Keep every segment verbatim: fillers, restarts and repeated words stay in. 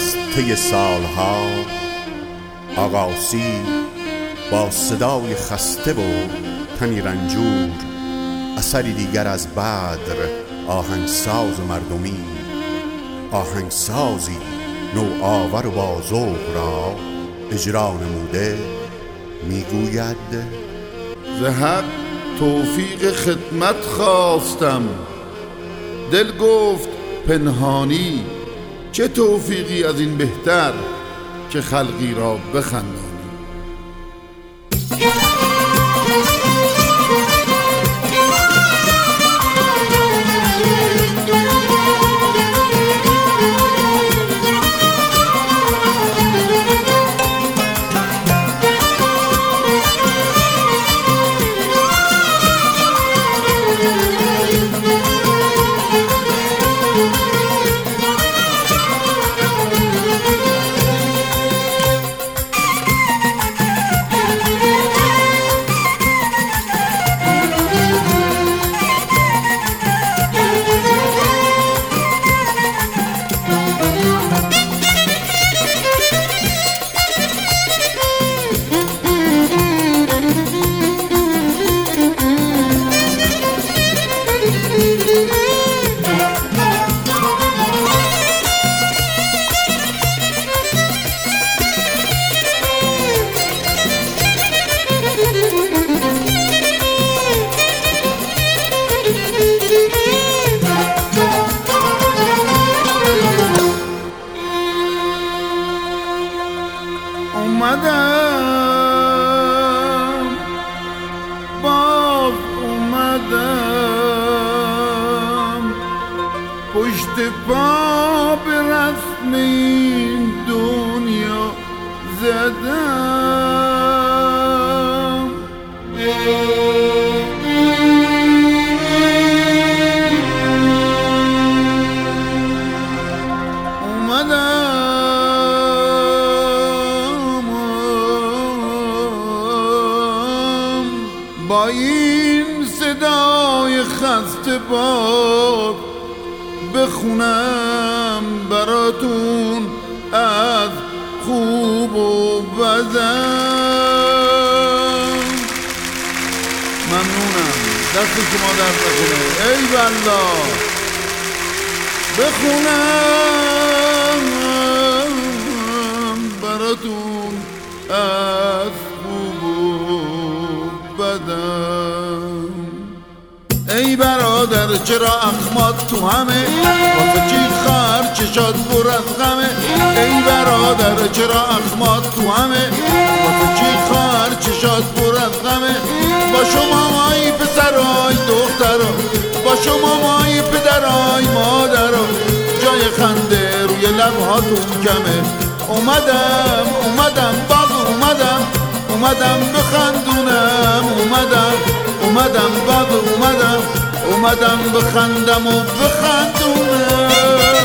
از طی سالها آغاسی با صدای خسته و تنی رنجور، اثری دیگر از بدر آهنگساز مردمی، آهنگسازی نوآور و با ذوق را اجرا نموده، میگوید ز حق توفیق خدمت خواستم، دل گفت پنهانی چه توفیقی از این بهتر که خلقی را بخندانی. اومدم باز اومدم پشت پا به رسم این دنیا زدم. با این صدای خسته باد بخونم براتون از خوب و بدم. ممنونم، دست شما درد نکنه. ای والله بخونم براتون از خوب و بدم. ای برادر چرا اخمات تو همه، واسه چی خر چشات پر از غمه. ای برادر چرا اخمات تو همه، واسه چی خر چشات پر از غمه. با شما مایی پسرای دخترا، با شما مایی پدرای مادرا، جای خنده روی لبهاتون کمه. اومدم اومدم باز اومدم، اومدم بخندونم، اومدم اومدم باز اومدم، اومدم بخندم و بخندونم.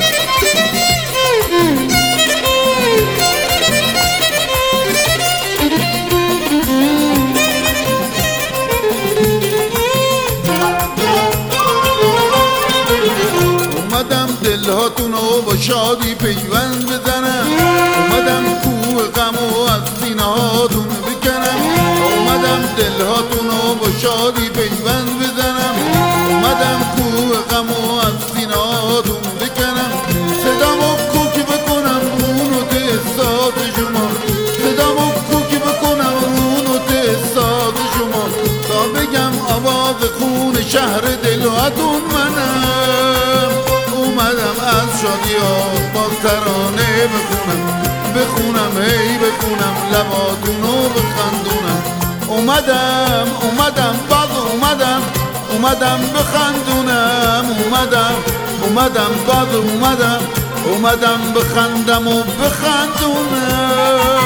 اومدم دلهاتون رو با شادی پیوند بزنم، اومدم کوه غم و از سینه هاتون بکنم. اومدم دلهاتون رو با شادی پیوند بزنم، اومدم کوه غم و از سینه هاتون بکنم. صدامو کوکی بکنم اونو تحسات شما، صدامو کوکی بکنم اونو تحسات شما، تا بگم آواز خون شهر دلهاتون منم. اومدم از شادی ها با ترانه بخونم، بخونم هی بخونم لباتونو بخندونم. اومدم اومدم باز اومدم، اومدم بخندونم. اومدم اومدم باز اومدم، اومدم بخندم و بخندونم.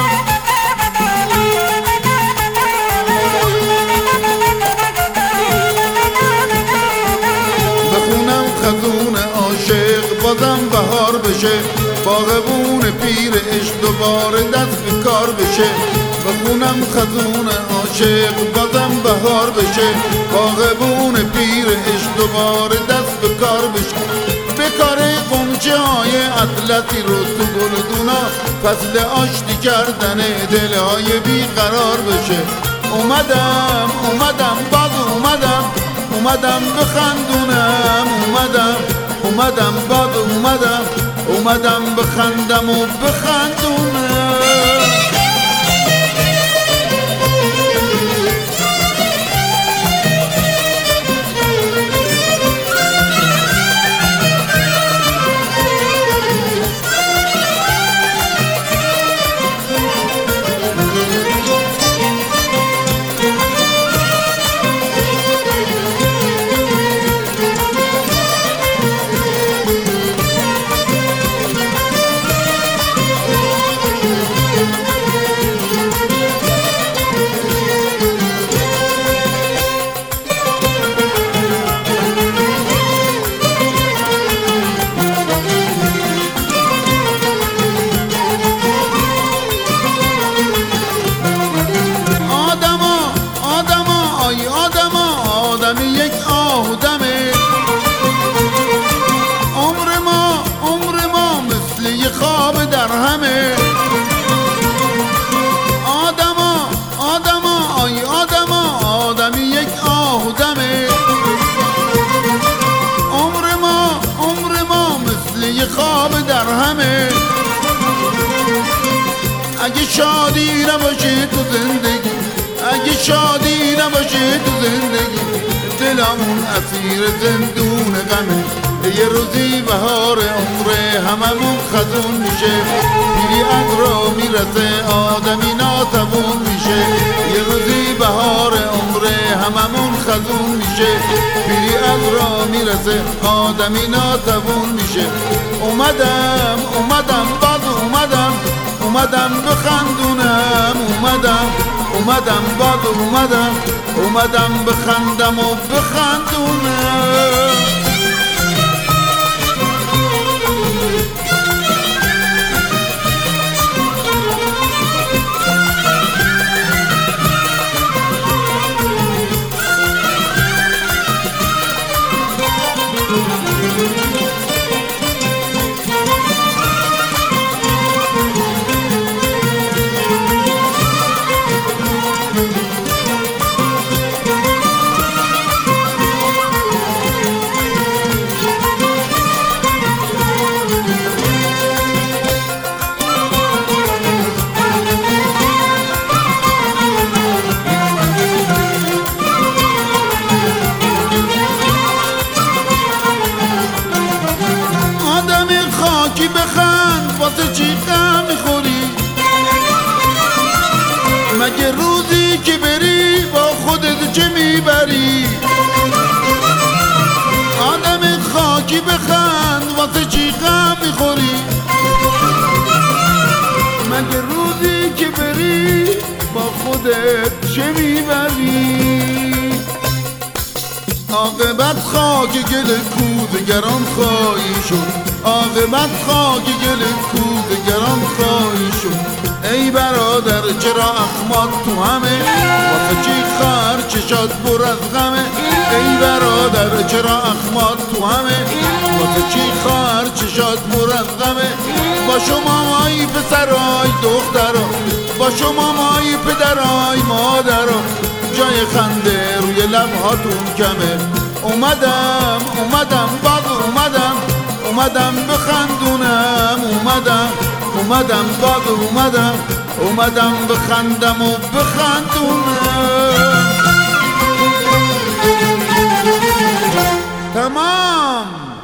بخونم خزون عاشق بازم بهار بشه، باغبون پیر عشق دوباره دست به کار بشه. بخونم خزون عاشق بازم بهار بشه، باغبون پیر عشق دوباره دست به کار بشه. به کار قنچه های اطلسی رو تو گلدونا فصل آشتی کردن دلهای بیقرار بشه. اومدم اومدم باز اومدم اومدم بخندونم اومدم اومدم باز اومدم اومدم بخندم و بخندونم. اگه شادی نباشه تو زندگی اگه شادی نباشه تو زندگی دلمون اسیر زندون غمه. یه روزی بهار عمره هممون خزون میشه پیری از را میرسه آدمی ناتوون میشه. یه روزی بهار عمره هممون خزون میشه پیری از را میرسه آدمی ناتوون میشه. اومدم اومدم باز اومدم اومدم بخندونم اومدم اومدم باز اومدم اومدم بخندم و بخندونم. بخند واسه چی غم میخوری؟ مگه روزی که بری با خودت چه میبری؟ آدم خاکی بخند واسه چی غم میخوری؟ مگه روزی که بری با خودت چه میبری؟ عاقبت خاک گل کودگران خواهی شد عاقبت خاک گل کودگران خواهی شد. ای برادر چرا اخمات تو همه واسه چی خر چشات پر از غمه؟ ای برادر چرا اخمات تو همه واسه چی خر چشات پر از غمه؟ با شما مایی پسرای دخترا با شما مایی پدرای مادرا جای خنده روی لبهاتون کمه. اومدم اومدم باز اومدم اومدم بخندونم اومدم اومدم باز اومدم اومدم بخندم و بخندونم. تمام.